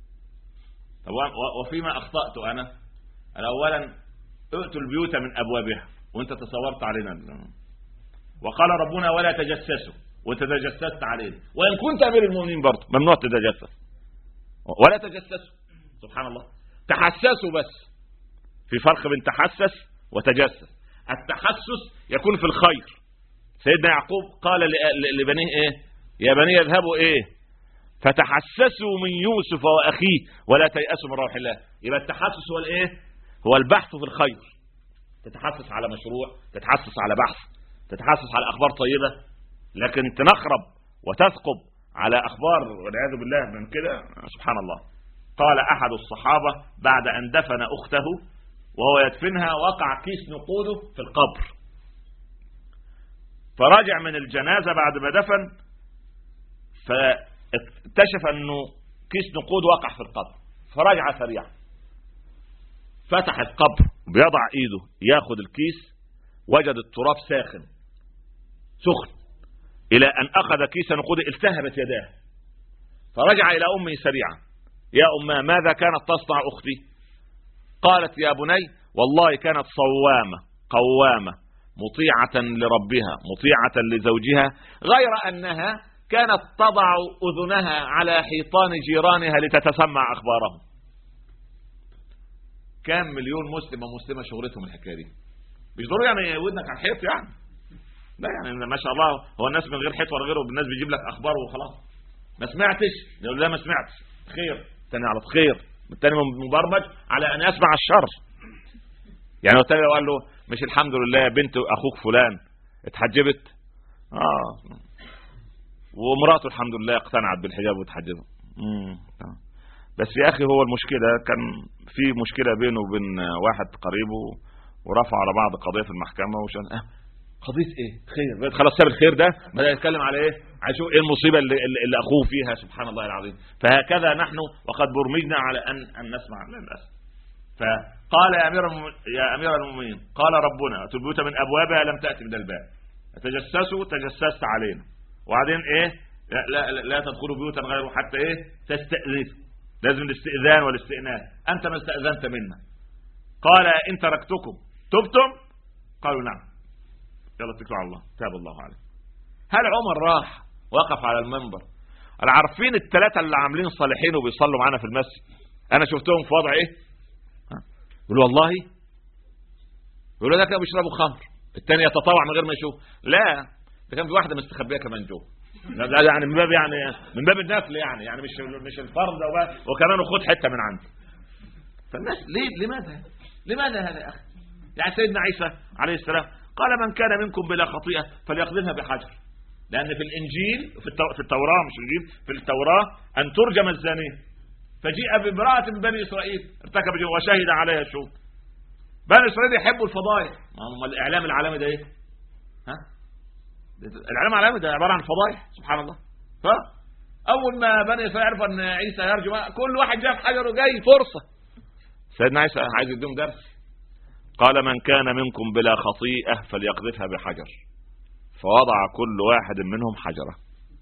وفيما أخطأت أنا؟ أولا ائتوا البيوت من أبوابها وأنت تصورت علينا، وقال ربنا ولا تجسسوا وأنت تجسست علينا، وإن كنت أمير المؤمنين برضه ممنوع تتجسس ولا تجسسوا. سبحان الله، تحسسوا بس. في فرق بين تحسس وتجسس. التحسس يكون في الخير. سيدنا يعقوب قال لبنيه إيه؟ يا بني يذهبوا إيه؟ فتحسسوا من يوسف واخيه ولا تيأسوا من روح الله. يبقى التحسس هو الايه؟ هو البحث في الخير. تتحسس على مشروع، تتحسس على بحث، تتحسس على اخبار طيبه، لكن تنخرب وتثقب على اخبار والعياذ بالله من كده. سبحان الله. قال احد الصحابه بعد ان دفن اخته وهو يدفنها وقع كيس نقوده في القبر، فرجع من الجنازه بعد ما دفن ف اكتشف انه كيس نقود وقع في القبر، فرجع سريعا فتح القبر بيضع ايده ياخذ الكيس، وجد التراب ساخن سخن الى ان اخذ كيس نقود التهبت يداه، فرجع الى امه سريعا يا امه ماذا كانت تصنع اختي؟ قالت يا بني والله كانت صوامه قوامه مطيعه لربها مطيعه لزوجها، غير انها كانت تضع أذنها على حيطان جيرانها لتتسمع أخبارهم. كام مليون مسلم ومسلمة شغلتهم الحكاية دي؟ مش ضروري يعني ودنك على الحيط يعني، لا يعني ما شاء الله هو الناس من غير حيط ولا غيره الناس بيجيب لك أخبار وخلاص. ما سمعتش يقول لا ما سمعتش خير، الثاني على خير، الثاني مبرمج على أن يسمع الشر. يعني الثاني لو قال له مش الحمد لله بنت أخوك فلان اتحجبت اه ومراته الحمد لله اقتنعت بالحجاب وتحجبت. بس يا اخي هو المشكله كان في مشكله بينه وبين واحد قريبه ورفع على بعض قضيه في المحكمه وشان اه قضيه ايه خير خلاص ساب الخير ده بدا يتكلم على ايه عايز ايه المصيبه اللي, اللي اخوه فيها سبحان الله العظيم. فهكذا نحن وقد برمجنا على ان ان نسمع للاسف. فقال يا امير يا امير المؤمنين قال ربنا اتوا البيوت من ابوابها لم تاتي من الباب تجسسوا تجسست علينا وبعدين ايه لا, لا, لا تدخلوا بيوتا غيره حتى ايه تستأذنوا لازم الاستئذان والاستئناس انت ما استأذنت منا. قال ان تركتكم تبتم قالوا نعم يلا اتكلوا على الله تاب الله عليه. هل عمر راح وقف على المنبر انا عارفين الثلاثه اللي عاملين صالحين وبيصلوا معانا في المسجد انا شفتهم في وضع ايه يقولوا والله يقولوا ده كانوا بيشربوا خمر الثاني يتطوع من غير ما يشوف لا ده كان في واحده مستخبيه كمان جوه يعني من باب يعني من باب النفل يعني يعني مش مش الفرض وكمان خد حته من عندي. فالناس ليه لماذا لماذا هذا يا اخي يعني سيدنا عيسى عليه السلام قال من كان منكم بلا خطيئه فليقذفها بحجر لان في الانجيل في في التوراه مش الانجيل في التوراه ان ترجم الزانيه فجيء بامراه من بني اسرائيل ارتكب وشهد عليها الشهود. بني اسرائيل يحبوا الفضائح ما الاعلام العالمي ده ايه ها الاعلام العالمي ده عباره عن فضائح سبحان الله. فاول ما بني اسرائيل عرفوا ان عيسى يرجم كل واحد جاب حجر وجاي فرصه. سيدنا عيسى عايز يديهم درس قال من كان منكم بلا خطيئه فليقذفها بحجر فوضع كل واحد منهم حجره.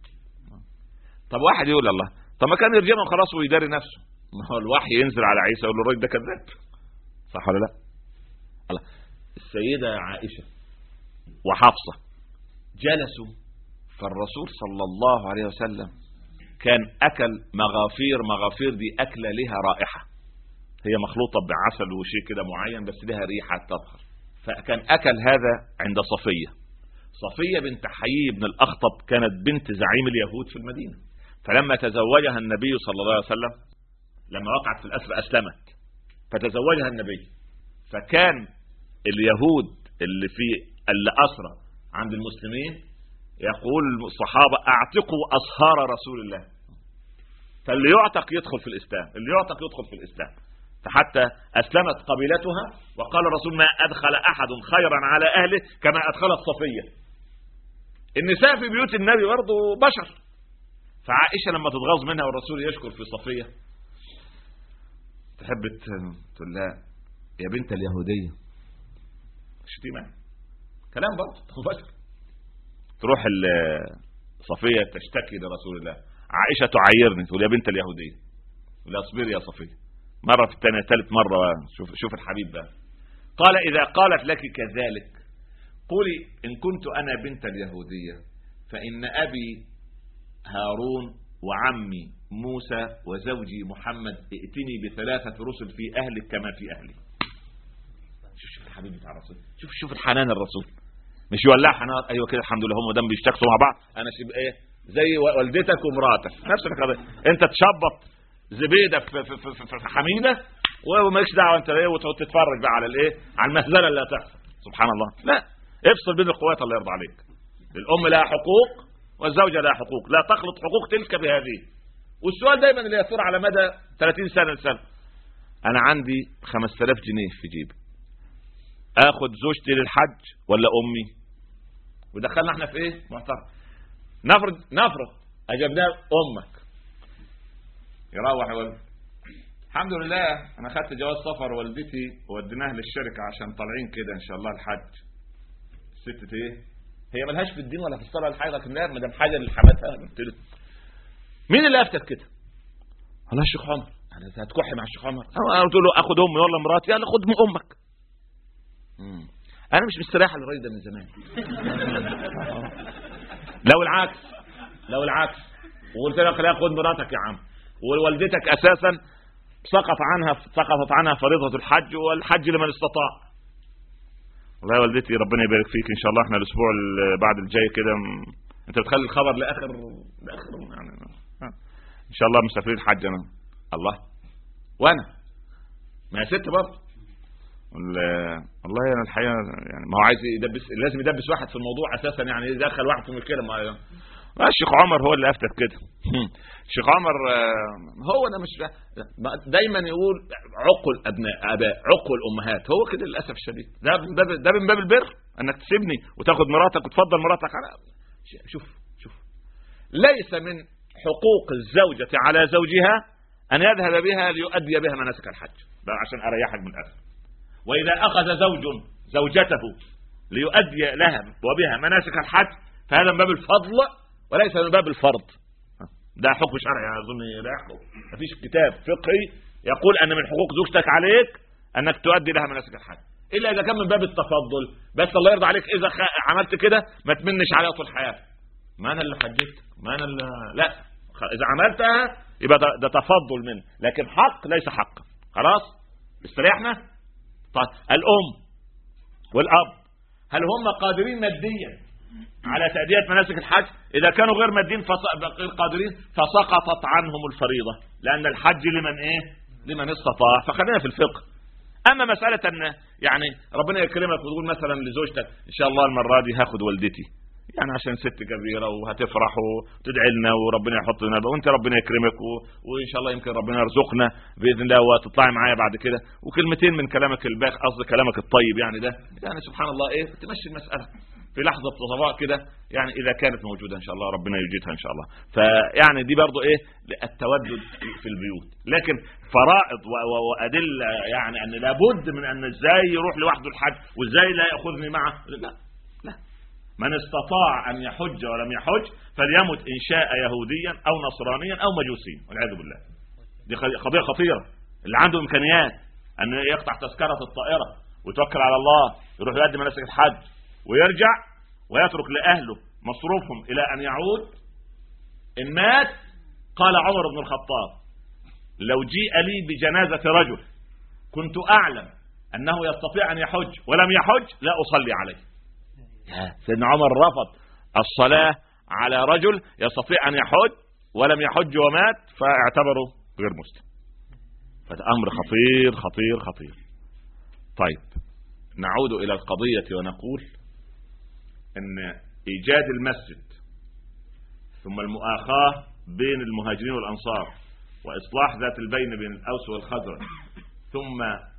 طب واحد يقول الله طب ما كان يرجمهم خلاص ويداري نفسه ما هو الوحي ينزل على عيسى يقول له الراجل ده كذاب صح ولا لا؟ الله السيده عائشه وحفصه جلسوا فالرسول صلى الله عليه وسلم كان اكل مغافير مغافير دي اكله لها رائحه هي مخلوطه بعسل وشيء كده معين بس لها ريحه تظهر. فكان اكل هذا عند صفيه صفيه بنت حيي بن الاخطب كانت بنت زعيم اليهود في المدينه. فلما تزوجها النبي صلى الله عليه وسلم لما وقعت في الاسر اسلمت فتزوجها النبي. فكان اليهود اللي في اللي اسرى عند المسلمين يقول الصحابه اعتقوا اصهار رسول الله فاللي يعتق يدخل في الاسلام اللي يعتق يدخل في الاسلام. فحتى اسلمت قبيلتها وقال الرسول ما ادخل احد خيرا على اهله كما ادخلت صفيه. النساء في بيوت النبي برضه بشر. فعائشه لما تتغاظ منها والرسول يشكر في صفيه تحب تقول لها يا بنت اليهوديه شتيمه كلام برضه بشر. تروح صفيه تشتكي لرسول الله عائشه تعايرني تقول يا بنت اليهوديه لا اصبري يا صفيه مرة في الثانية ثالث مرة شوف شوف الحبيب بقى. قال إذا قالت لك كذلك قولي إن كنت أنا بنت اليهودية فإن أبي هارون وعمي موسى وزوجي محمد ائتني بثلاثة رسل في أهلك كما في أهلي. شوف شوف الحبيب بتاع الرسول شوف شوف الحنان الرسول مش يولع حنان ايوه كده الحمد لله هم دم بيشتغلوا مع بعض انا شب ايه زي والدتك ومراتك نفس القضيه انت تشبط زبيده في في في, في حميده ومالكش دعوه انت ايه وتقعد تتفرج بقى على الايه على المهزله اللي هتحصل سبحان الله. لا افصل بين القوات الله يرضى عليك. الام لها حقوق والزوجه لها حقوق لا تخلط حقوق تلك بهذه. والسؤال دايما اللي يثور على مدى ثلاثين سنه سنه انا عندي خمسة آلاف جنيه في جيبي اخد زوجتي للحج ولا امي ودخلنا احنا في ايه محترم نفرض نفرض اجبناه امك يروح يقول الحمد لله انا خدت جواز سفر والدتي ووديناها للشركه عشان طالعين كده ان شاء الله الحج. الست ايه هي ملهاش في الدين ولا في الصلاه ولا حاجه لكن ما دام حاجه لحماتها قلت له مين اللي افتك كده؟ قال الشيخ عمر. انا هتكحي مع الشيخ عمر انا قلت له اخد امي ولا مراتي يلا خد من امك. مم. انا مش مستريح للراجل ده من زمان. لو العكس لو العكس وقلت له خليها خد مراتك يا عم ووالدتك اساسا سقط عنها سقطت عنها فريضه الحج والحج لمن استطاع. والله يا والدتي ربنا يبارك فيك ان شاء الله احنا الاسبوع اللي بعد الجاي كده م... انت بتخلي الخبر لاخر لاخر يعني ان شاء الله مسافرين حج انا الله وانا ما يا ست برضه والله انا الحقيقه يعني ما هو عايز يدبس، لازم يدبس واحد في الموضوع اساسا، يعني يدخل واحد في مشكله. ما الشيخ عمر هو اللي افتت كده. الشيخخ عمر هو انا مش دايما يقول عقل ابناء اباء عقل امهات، هو كده للاسف الشديد. ده ده من باب البر انك تسيبني وتاخد مراتك وتفضل مراتك على. شوف شوف ليس من حقوق الزوجة على زوجها ان يذهب بها ليؤدي بها مناسك الحج، عشان اريحك من الاخر. واذا اخذ زوج زوجته ليؤدي لها وبها مناسك الحج فهذا من باب الفضل وليس من باب الفرض. ده حكم شرعي اظن يلاحظه، مفيش كتاب فقهي يقول ان من حقوق زوجتك عليك انك تؤدي لها مناسك الحج، الا اذا كان من باب التفضل. بس الله يرضى عليك اذا عملت كده ما تمنش عليها طول حياتك، ما انا اللي حجيت، ما انا اللي لا، اذا عملتها يبقى ده, ده تفضل منه، لكن حق ليس حق. خلاص استريحنا. طيب الام والاب هل هم قادرين ماديا على تأدية مناسك الحج؟ إذا كانوا غير مادين غير قادرين فسقطت عنهم الفريضة، لأن الحج لمن إيه؟ لمن استطاع. فخلينا في الفقه. أما مسألة أن يعني ربنا يكرمك وتقول مثلا لزوجتك إن شاء الله المرة دي هاخد والدتي، يعني عشان ست كبيرة وهتفرح وتدعي لنا وربنا يحط لنا وانت ربنا يكرمك و... وان شاء الله يمكن ربنا يرزقنا باذن الله وتطلعي معايا بعد كده، وكلمتين من كلامك الباخ قصدي كلامك الطيب يعني ده يعني سبحان الله ايه تمشي المسألة في لحظة صفاء كده، يعني إذا كانت موجودة إن شاء الله ربنا يوجدها إن شاء الله. فيعني دي برضو إيه التودد في البيوت، لكن فرائض وأدلة يعني أن لابد من أن إزاي يروح لوحده الحج وإزاي لا يأخذني معه، لا لا. من استطاع أن يحج ولم يحج فليمت إن شاء يهوديا أو نصرانيا أو مجوسيا والعياذ بالله. دي قضية خطيرة. اللي عنده إمكانيات أن يقطع تذكرة الطائرة ويتوكل على الله يروح يؤدي مناسك الحج ويرجع ويترك لأهله مصروفهم إلى أن يعود. إن مات قال عمر بن الخطاب لو جيء لي بجنازة رجل كنت أعلم أنه يستطيع أن يحج ولم يحج لا أصلي عليه. سيدنا عمر رفض الصلاة على رجل يستطيع أن يحج ولم يحج ومات فاعتبره غير مسلم. فده أمر خطير خطير خطير. طيب نعود إلى القضية ونقول ان ايجاد المسجد ثم المؤاخاة بين المهاجرين والانصار واصلاح ذات البين بين الاوس والخزرج ثم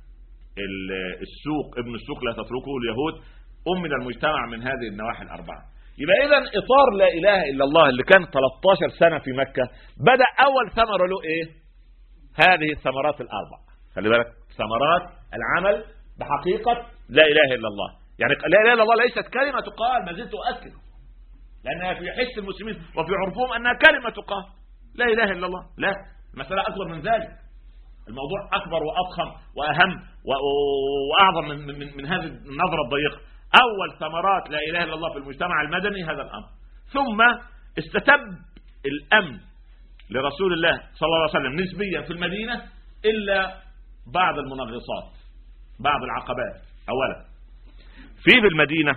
السوق ابن السوق لا تتركه اليهود امن المجتمع من هذه النواحي الاربعه. يبقى اذا اطار لا اله الا الله اللي كان ثلاثة عشر سنة في مكة بدأ اول ثمرة له ايه؟ هذه الثمرات الاربع. خلي بالك ثمرات العمل بحقيقة لا اله الا الله. يعني لا اله الا الله ليست كلمه تقال، ما زلت اؤكد، لانها في حس المسلمين وفي عرفهم انها كلمه تقال لا اله الا الله. لا، المساله اكبر من ذلك، الموضوع اكبر واضخم واهم واعظم من من, من هذه النظره الضيقه. اول ثمرات لا اله الا الله في المجتمع المدني هذا الامر. ثم استتب الامن لرسول الله صلى الله عليه وسلم نسبيا في المدينه الا بعض المنغصات، بعض العقبات. اولا في في المدينة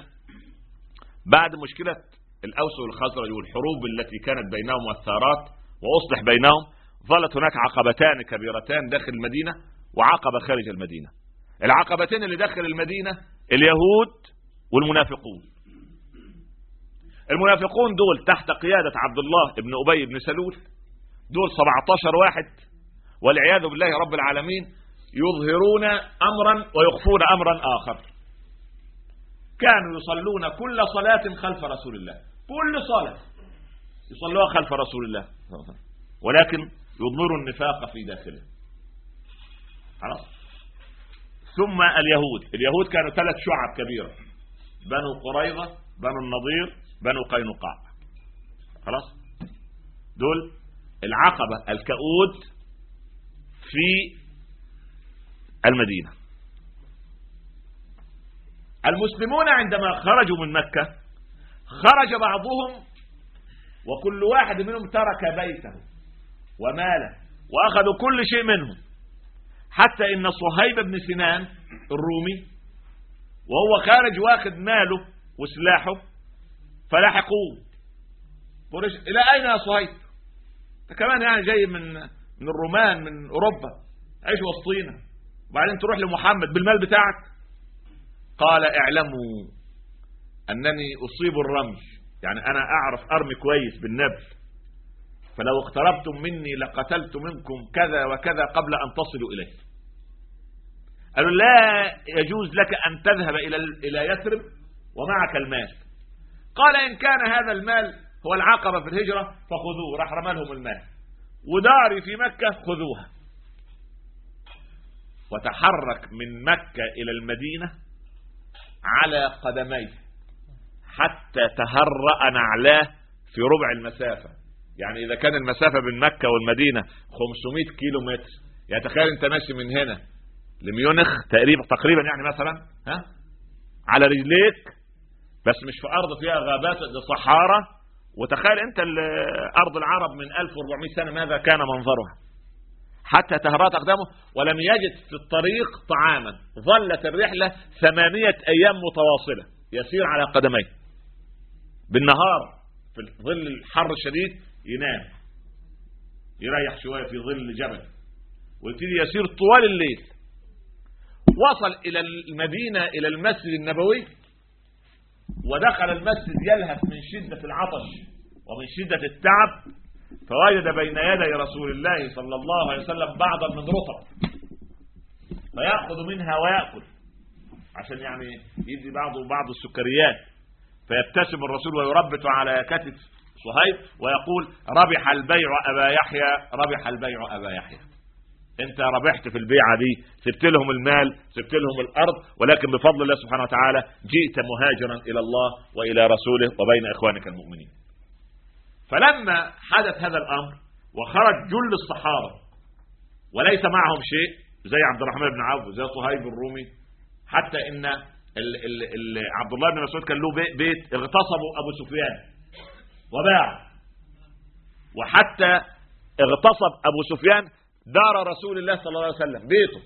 بعد مشكلة الأوس والخزرج والحروب التي كانت بينهم والثارات وأصلح بينهم، ظلت هناك عقبتان كبيرتان داخل المدينة وعقبة خارج المدينة. العقبتين اللي داخل المدينة اليهود والمنافقون. المنافقون دول تحت قيادة عبد الله بن أبي بن سلول، دول سبعة عشر واحد والعياذ بالله رب العالمين، يظهرون أمرا ويخفون أمرا آخر. كانوا يصلون كل صلاة خلف رسول الله، كل صلاة يصلوها خلف رسول الله، ولكن يضمروا النفاق في داخله. خلاص. ثم اليهود، اليهود كانوا ثلاث شعب كبيرة، بنو قريظة، بنو النضير، بنو قينقاع. خلاص. دول العقبة الكؤود في المدينة. المسلمون عندما خرجوا من مكة خرج بعضهم وكل واحد منهم ترك بيته وماله وأخذوا كل شيء منهم، حتى إن صهيب بن سنان الرومي وهو خارج واخد ماله وسلاحه فلاحقوه. قريش إلى أين يا صهيب؟ كمان يعني جاي من من الرومان من أوروبا، عيش وسطينا. وبعدين تروح لمحمد بالمال بتاعك؟ قال اعلموا أنني أصيب الرمي، يعني أنا أعرف أرمي كويس بالنبل، فلو اقتربتم مني لقتلت منكم كذا وكذا قبل أن تصلوا إليه. قالوا لا يجوز لك أن تذهب إلى إلى يثرب ومعك المال. قال إن كان هذا المال هو العقبة في الهجرة فخذوه. راح رمالهم المال. وداري في مكة خذوها. وتحرك من مكة إلى المدينة على قدميه حتى تهرأ نعلاه في ربع المسافة. يعني إذا كان المسافة بين مكة والمدينة خمسمائة كيلو متر، يعني تخيل أنت ماشي من هنا لميونخ تقريبا تقريبا يعني مثلا ها على رجليك، بس مش في أرض فيها غابات، ده صحارى. وتخيل أنت أرض العرب من ألف وأربعمائة سنة ماذا كان منظرها، حتى تهرأت أقدامه ظلم يجد في الطريق طعاما. ظلت الرحلة ثمانية أيام متواصلة يسير على قدميه. بالنهار في ظل الحر الشديد ينام يريح شوية في ظل جبل، ويبتدي يسير طوال الليل. وصل إلى المدينة إلى المسجد النبوي، ودخل المسجد يلهث من شدة العطش ومن شدة التعب، فوجد بين يدي رسول الله صلى الله عليه وسلم بعضا من رطب، فيأخذ منها ويأكل عشان يعني يدي بعضه بعض السكريات. فيبتسم الرسول ويربط على كتف صهيب ويقول ربح البيع أبا يحيى، ربح البيع أبا يحيى. انت ربحت في البيعة دي، سبت لهم المال، سبت لهم الأرض، ولكن بفضل الله سبحانه وتعالى جئت مهاجرا إلى الله وإلى رسوله وبين إخوانك المؤمنين. فلما حدث هذا الأمر وخرج جل الصحابة وليس معهم شيء زي عبد الرحمن بن عوف زي صهيب الرومي، حتى إن ال ال ال عبد الله بن مسعود كان له بيت اغتصبوا أبو سفيان وباع، وحتى اغتصب أبو سفيان دار رسول الله صلى الله عليه وسلم بيته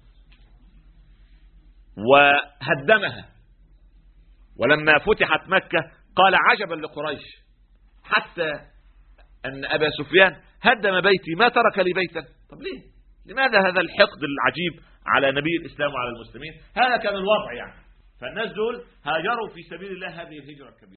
وهدمها. ولما فتحت مكة قال عجبا لقريش حتى أن أبا سفيان هدم بيتي ما ترك لي بيتا. طب ليه؟ لماذا هذا الحقد العجيب على نبي الإسلام وعلى المسلمين؟ هذا كان الوضع يعني. فالناس دول هاجروا في سبيل الله هذه الهجرة الكبيرة.